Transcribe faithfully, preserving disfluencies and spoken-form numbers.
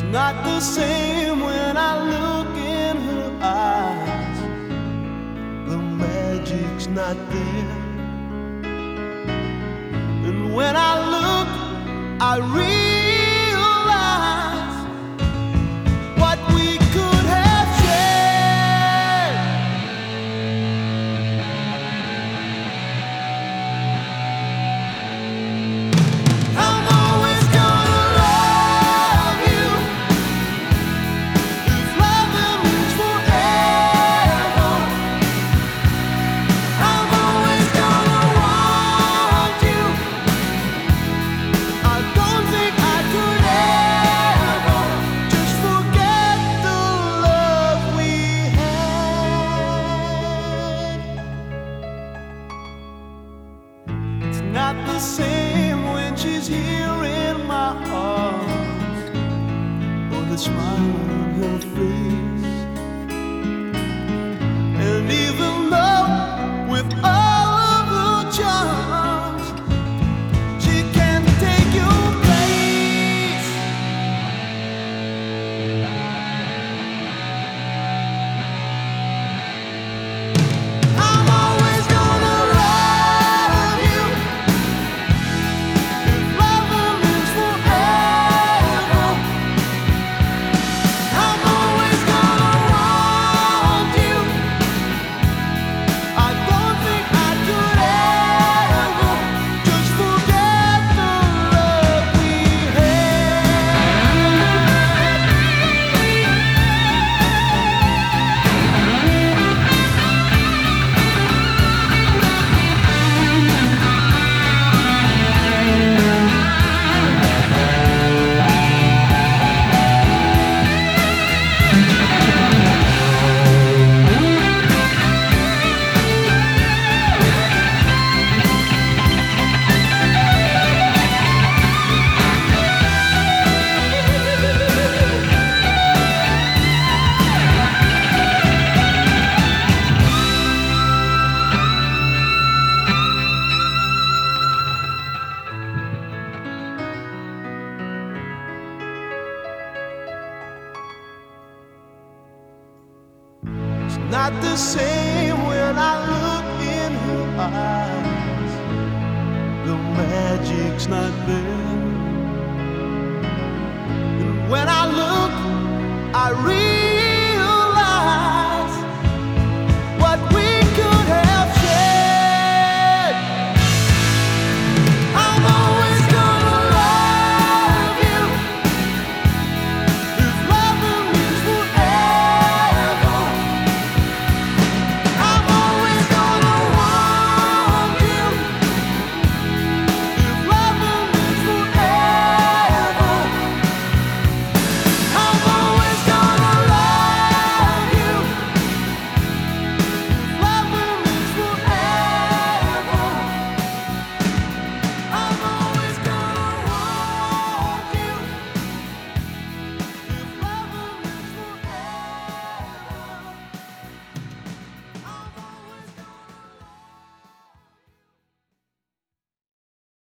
Not the same when I look in her eyes. The magic's not there. And when I look, I realize what we could have shared. I'm always gonna love you. If loving means forever, I'm always gonna want you. I don't think I could ever just forget the love we had. It's not the same when she's here in my arms, or the smile on her face. And even though with all of her charms, she can't take your place. I'm always gonna love you. If loving means forever, I'm always gonna want you. I don't think I could ever just forget the love we It's not the same when I look in her eyes. The magic's not there. And when I look